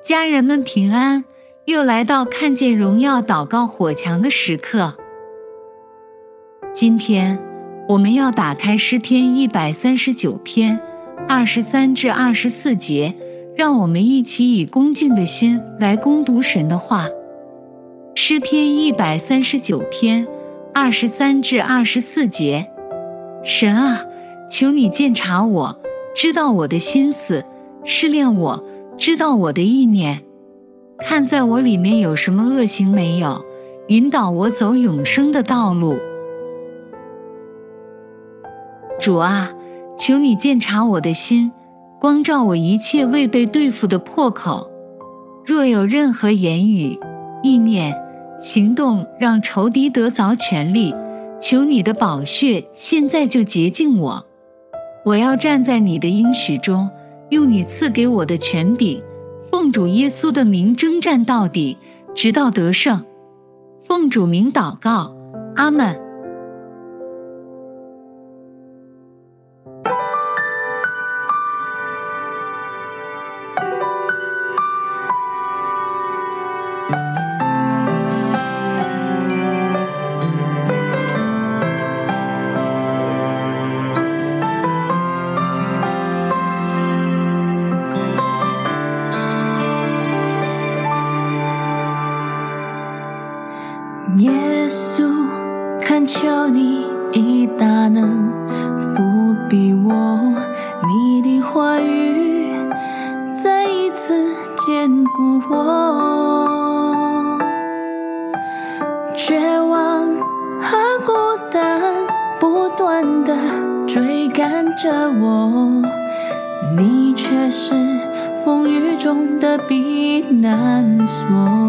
家人们平安，又来到看见荣耀祷告火墙的时刻。今天我们要打开诗篇139篇23至24节，让我们一起以恭敬的心来攻读神的话。诗篇139篇23至24节，神啊，求你鉴察我，知道我的心思，试炼我，知道我的意念，看在我里面有什么恶行没有，引导我走永生的道路。主啊，求你鉴察我的心，光照我一切未被对付的破口。若有任何言语、意念、行动让仇敌得着权力，求你的宝血现在就洁净我。我要站在你的应许中，用你赐给我的权柄，奉主耶稣的名征战到底，直到得胜。奉主名祷告，阿们。 耶稣，恳求你以大能覆庇我，你的话语再一次坚固我。绝望和孤单不断地追赶着我，你却是风雨中的避难所。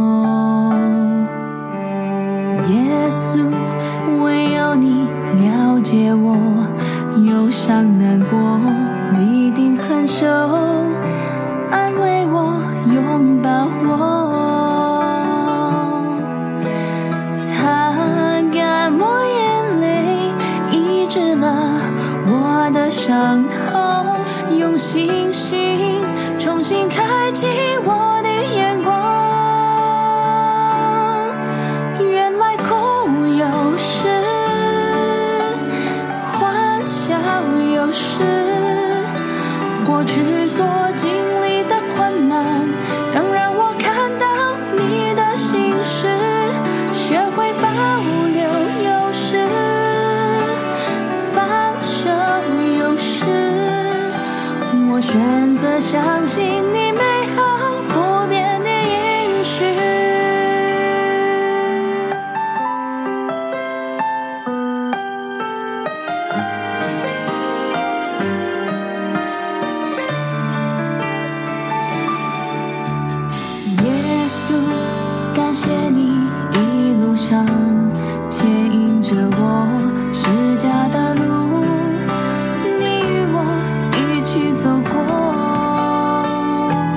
耶稣，唯有你了解我忧伤难过，你定很手安慰我，拥抱我，擦干我眼泪，医治了我的伤痛，用信心重新开启我的眼光。过去所经历的困难，更让我看到你的心事，学会保留有时，放手有时。我选择相信你美好不变的应许。感谢你一路上牵引着我，释迦的路你与我一起走过。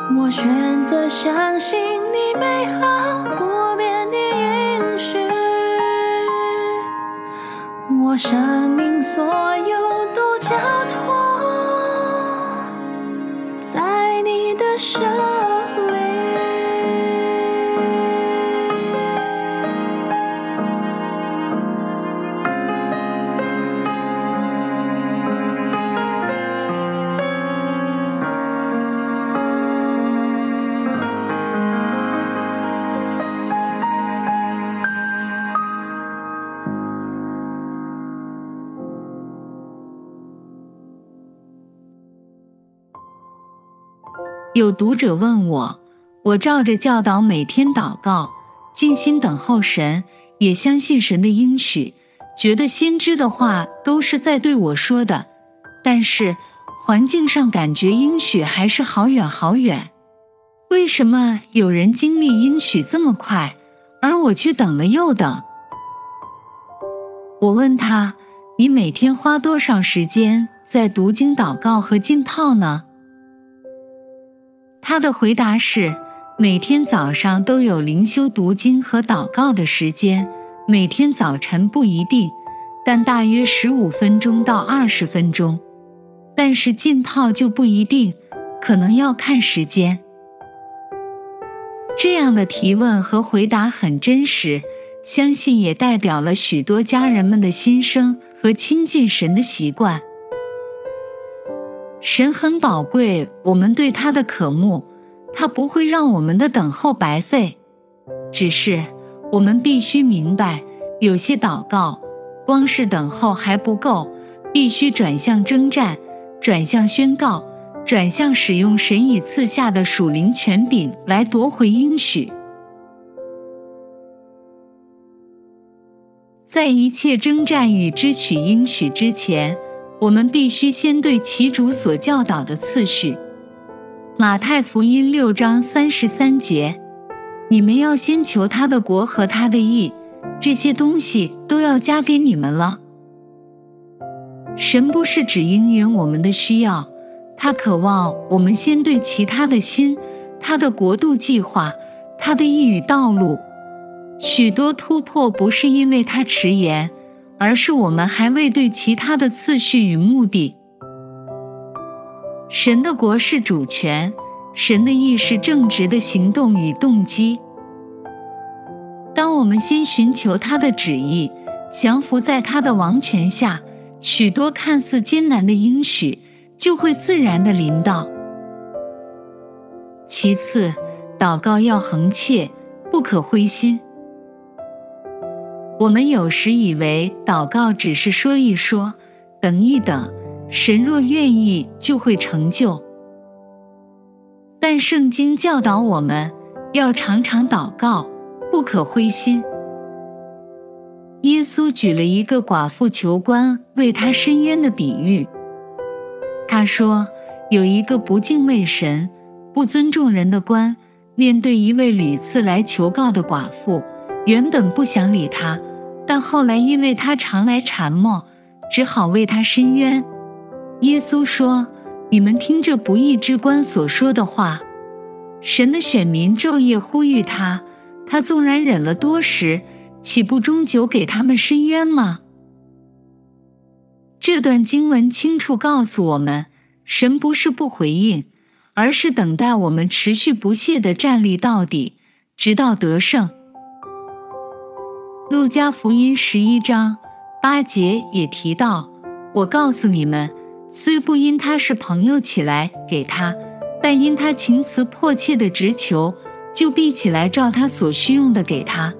我选择相信你美好不变的应许，我生命所有都交托在你的手里。 有读者问我照着教导每天祷告，静心等候神，也相信神的应许，觉得先知的话都是在对我说的，但是环境上感觉应许还是好远好远。为什么有人经历应许这么快，而我却等了又等？我问他，你每天花多少时间在读经祷告和浸泡呢？他的回答是，每天早上都有灵修读经和祷告的时间，每天早晨不一定，但大约15分钟到20分钟。但是浸泡就不一定，可能要看时间。这样的提问和回答很真实，相信也代表了许多家人们的心声和亲近神的习惯。神很宝贵我们对他的渴慕，他不会让我们的等候白费。只是我们必须明白，有些祷告光是等候还不够，必须转向征战，转向宣告，转向使用神已赐下的属灵权柄来夺回应许。在一切征战与支取应许之前，我们必须先对其主所教导的次序。马太福音6章33节，你们要先求他的国和他的义，这些东西都要加给你们了。神不是只应允我们的需要，他渴望我们先对其他的心，他的国度计划，他的义与道路。许多突破不是因为他迟延，而是我们还未对其他的次序与目的。神的国是主权，神的义是正直的行动与动机。当我们先寻求他的旨意，降服在他的王权下，许多看似艰难的应许就会自然地临到。其次，祷告要恒切，不可灰心。我们有时以为祷告只是说一说，等一等，神若愿意就会成就。但圣经教导我们要常常祷告，不可灰心。耶稣举了一个寡妇求官为他伸冤的比喻。他说，有一个不敬畏神、不尊重人的官，面对一位屡次来求告的寡妇，原本不想理他，但后来因为他常来缠磨，只好为他伸冤。耶稣说，你们听这不义之官所说的话。神的选民昼夜呼吁他，他纵然忍了多时，岂不终究给他们伸冤吗？这段经文清楚告诉我们，神不是不回应，而是等待我们持续不懈地站立到底，直到得胜。路加福音11章8节也提到，我告诉你们，虽不因他是朋友起来给他，但因他情辞迫切的直求，就必起来照他所需用的给他。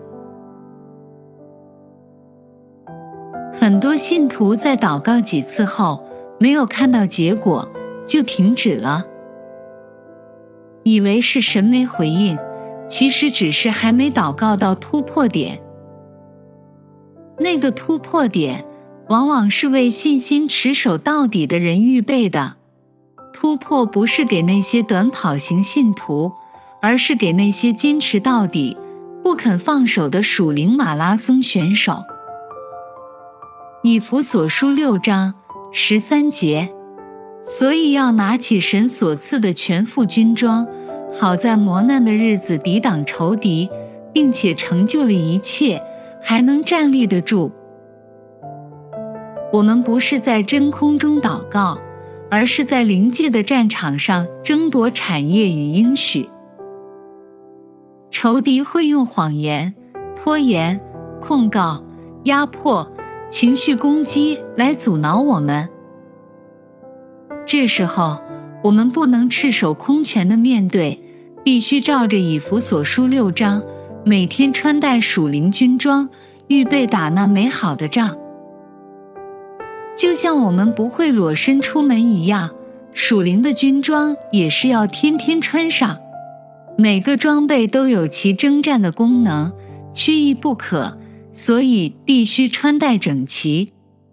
很多信徒在祷告几次后，没有看到结果，就停止了，以为是神没回应，其实只是还没祷告到突破点。那个突破点，往往是为信心持守到底的人预备的。突破不是给那些短跑型信徒，而是给那些坚持到底、不肯放手的属灵马拉松选手。以弗所书6章13节，所以要拿起神所赐的全副军装， 好在磨难的日子抵挡仇敌，并且成就了一切，还能站立得住。我们不是在真空中祷告，而是在灵界的战场上争夺产业与应许。仇敌会用谎言、拖延、控告、压迫、情绪攻击来阻挠我们。这时候，我们不能赤手空拳地面对，必须照着以弗所书6章，每天穿戴属灵军装，预备打那美好的仗。就像我们不会裸身出门一样，属灵的军装也是要天天穿上。每个装备都有其征战的功能，缺一不可，所以必须穿戴整齐。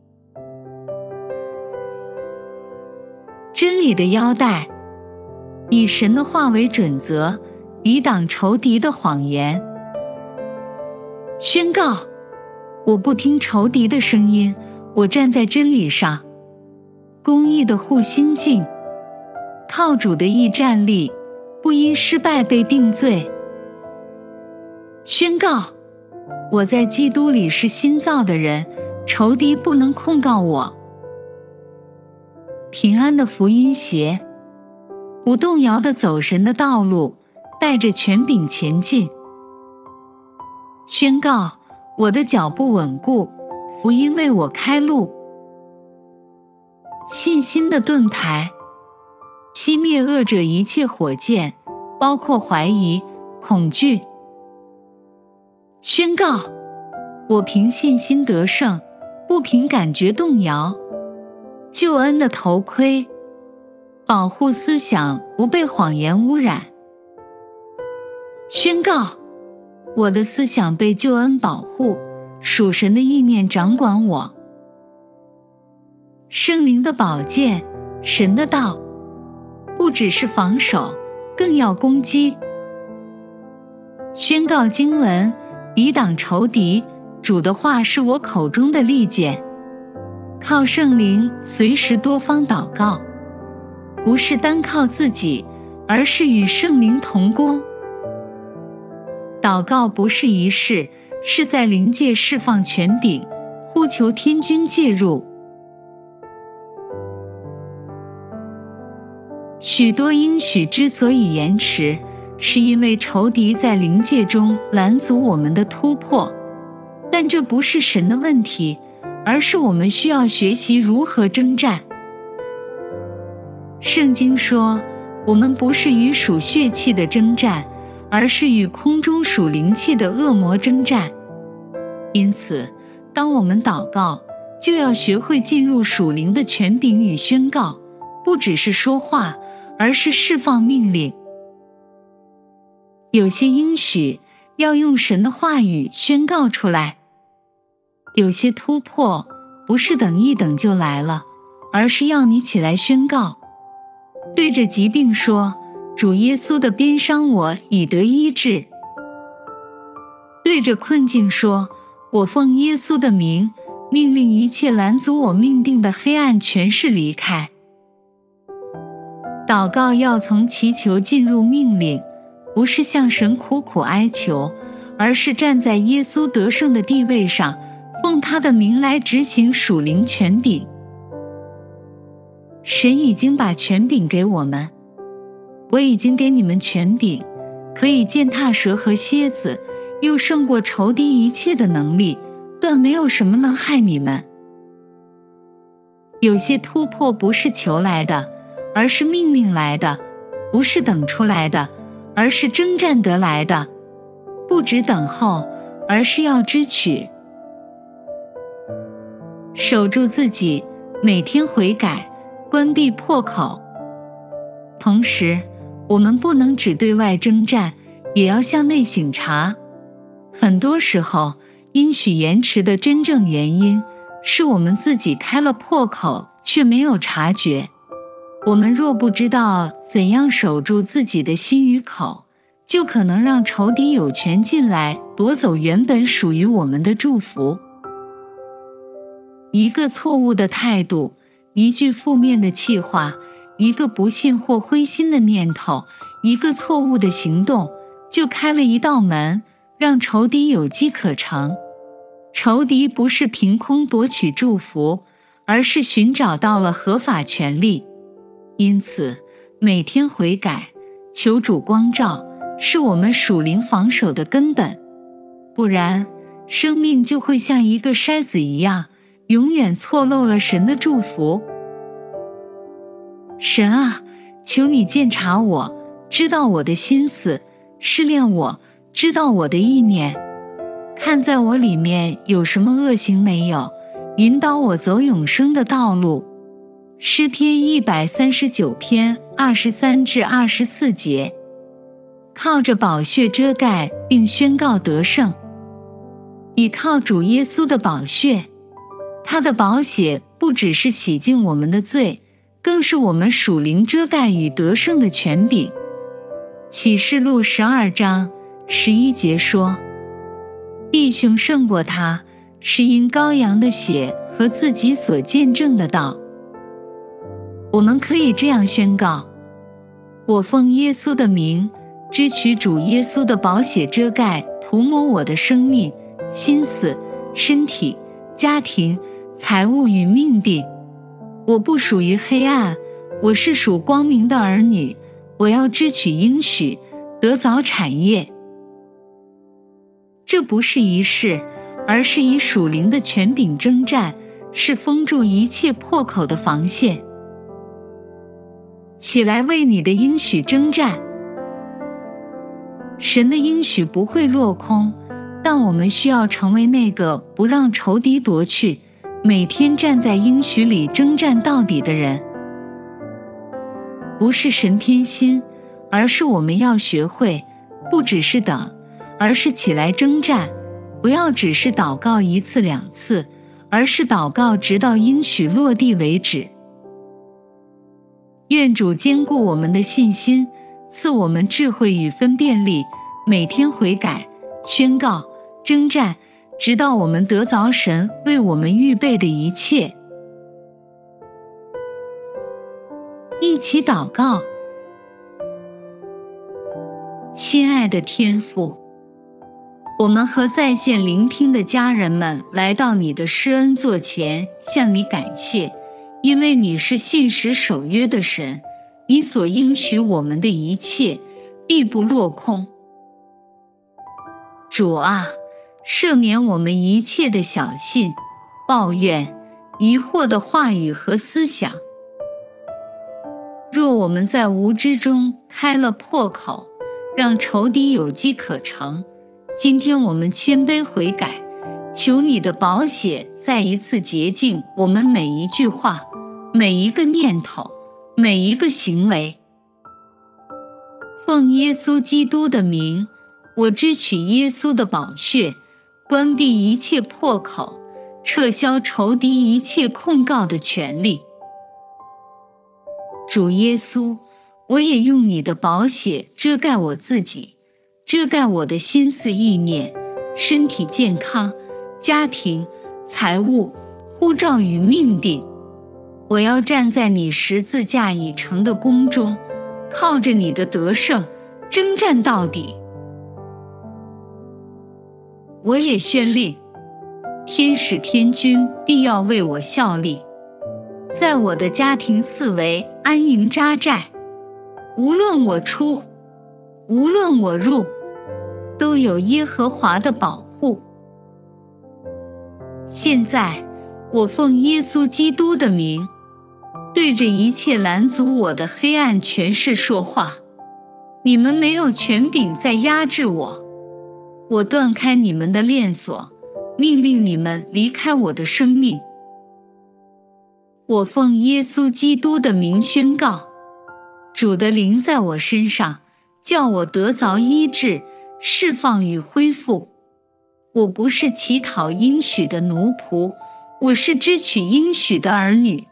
真理的腰带，以神的话为准则，抵挡仇敌的谎言。宣告：我不听仇敌的声音，我站在真理上。公义的护心镜，靠主的义站立，不因失败被定罪。宣告：我在基督里是新造的人，仇敌不能控告我。平安的福音鞋，不动摇地走神的道路，带着权柄前进。宣告：我的脚步稳固，福音为我开路。信心的盾牌，熄灭恶者一切火箭，包括怀疑、恐惧。宣告：我凭信心得胜，不凭感觉动摇。救恩的头盔，保护思想不被谎言污染。宣告：我的思想被救恩保护，属神的意念掌管我。圣灵的宝剑，神的道，不只是防守，更要攻击。宣告经文，抵挡仇敌，主的话是我口中的利剑。靠圣灵随时多方祷告，不是单靠自己，而是与圣灵同工。祷告不是仪式，是在灵界释放权柄，呼求天军介入。许多应许之所以延迟，是因为仇敌在灵界中拦阻我们的突破，但这不是神的问题，而是我们需要学习如何征战。圣经说，我们不是与属血气的征战，而是与空中属灵气的恶魔征战。因此，当我们祷告，就要学会进入属灵的权柄与宣告，不只是说话，而是释放命令。有些应许要用神的话语宣告出来，有些突破不是等一等就来了，而是要你起来宣告。对着疾病说，主耶稣的鞭伤我已得医治。对着困境说，我奉耶稣的名，命令一切拦阻我命定的黑暗权势离开。祷告要从祈求进入命令，不是向神苦苦哀求，而是站在耶稣得胜的地位上，奉他的名来执行属灵权柄。神已经把权柄给我们，我已经给你们权柄，可以践踏蛇和蝎子，又胜过仇敌一切的能力，断没有什么能害你们。有些突破不是求来的，而是命令来的，不是等出来的，而是征战得来的，不只等候，而是要支取。守住自己，每天悔改，关闭破口。同时，我们不能只对外征战，也要向内省察。很多时候，应许延迟的真正原因，是我们自己开了破口，却没有察觉。我们若不知道怎样守住自己的心与口，就可能让仇敌有权进来，夺走原本属于我们的祝福。一个错误的态度，一句负面的气话，一个不信或灰心的念头， 一个错误的行动就开了一道门，让仇敌有机可乘。仇敌不是凭空夺取祝福，而是寻找到了合法权利。因此，每天悔改，求主光照，是我们属灵防守的根本。不然，生命就会像一个筛子一样，永远错漏了神的祝福。神啊，求你鉴察我，知道我的心思，试炼我，知道我的意念，看在我里面有什么恶行没有，引导我走永生的道路。诗篇139篇23至24节。靠着宝血遮盖并宣告得胜。倚靠主耶稣的宝血，他的宝血不只是洗净我们的罪，更是我们属灵遮盖与得胜的权柄。启示录12章11节说，弟兄胜过他，是因羔羊的血和自己所见证的道。我们可以这样宣告：我奉耶稣的名，支取主耶稣的宝血遮盖，涂抹我的生命、心思、身体、家庭、财物与命定。我不属于黑暗，我是属光明的儿女，我要支取应许，得早产业。这不是仪式，而是以属灵的权柄征战，是封住一切破口的防线。起来为你的应许征战。神的应许不会落空，但我们需要成为那个不让仇敌夺去，每天站在应许里征战到底的人。不是神偏心，而是我们要学会，不只是等，而是起来征战。不要只是祷告一次两次，而是祷告直到应许落地为止。愿主坚固我们的信心，赐我们智慧与分辨力，每天悔改、宣告、征战，直到我们得着神为我们预备的一切。一起祷告。亲爱的天父，我们和在线聆听的家人们来到你的施恩座前，向你感谢，因为你是信实守约的神，你所应许我们的一切必不落空。主啊，赦免我们一切的小信、抱怨、疑惑的话语和思想。若我们在无知中开了破口，让仇敌有机可乘，今天我们谦卑悔改，求你的宝血再一次洁净我们每一句话、每一个念头、每一个行为。奉耶稣基督的名，我支取耶稣的宝血，关闭一切破口，撤销仇敌一切控告的权利。主耶稣，我也用你的宝血遮盖我自己，遮盖我的心思意念、身体健康、家庭、财物、护照与命定。我要站在你十字架已成的宫中，靠着你的得胜，征战到底。我也宣令，天使天军必要为我效力，在我的家庭四围安营扎寨，无论我出，无论我入，都有耶和华的保护。现在，我奉耶稣基督的名，对着一切拦阻我的黑暗权势说话。你们没有权柄再压制我，我断开你们的链锁，命令你们离开我的生命。我奉耶稣基督的名宣告，主的灵在我身上，叫我得着医治、释放与恢复。我不是乞讨应许的奴仆，我是支取应许的儿女。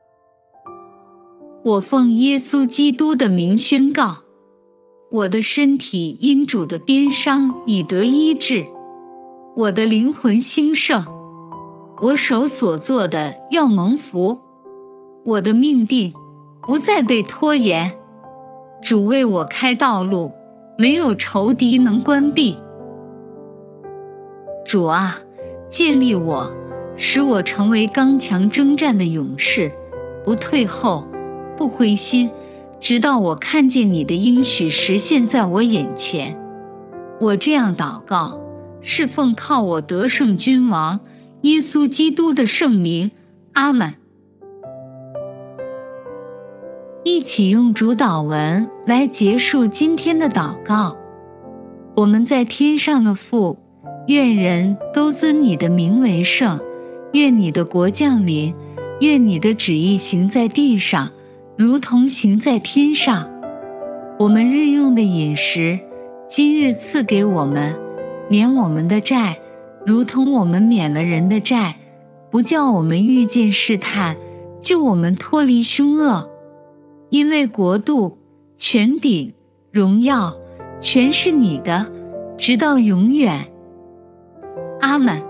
我奉耶稣基督的名宣告，我的身体因主的鞭伤已得医治，我的灵魂兴盛，我手所做的要蒙福，我的命定不再被拖延， 主为我开道路，没有仇敌能关闭。主啊，建立我，使我成为刚强征战的勇士，不退后，不灰心，直到我看见你的应许实现在我眼前。我这样祷告，是奉靠我得胜君王耶稣基督的圣名，阿们。一起用主祷文来结束今天的祷告。我们在天上的父，愿人都尊你的名为圣，愿你的国降临，愿你的旨意行在地上，如同行在天上。我们日用的饮食，今日赐给我们，免我们的债，如同我们免了人的债，不叫我们遇见试探，救我们脱离凶恶。因为国度、权柄、荣耀，全是你的，直到永远。阿们。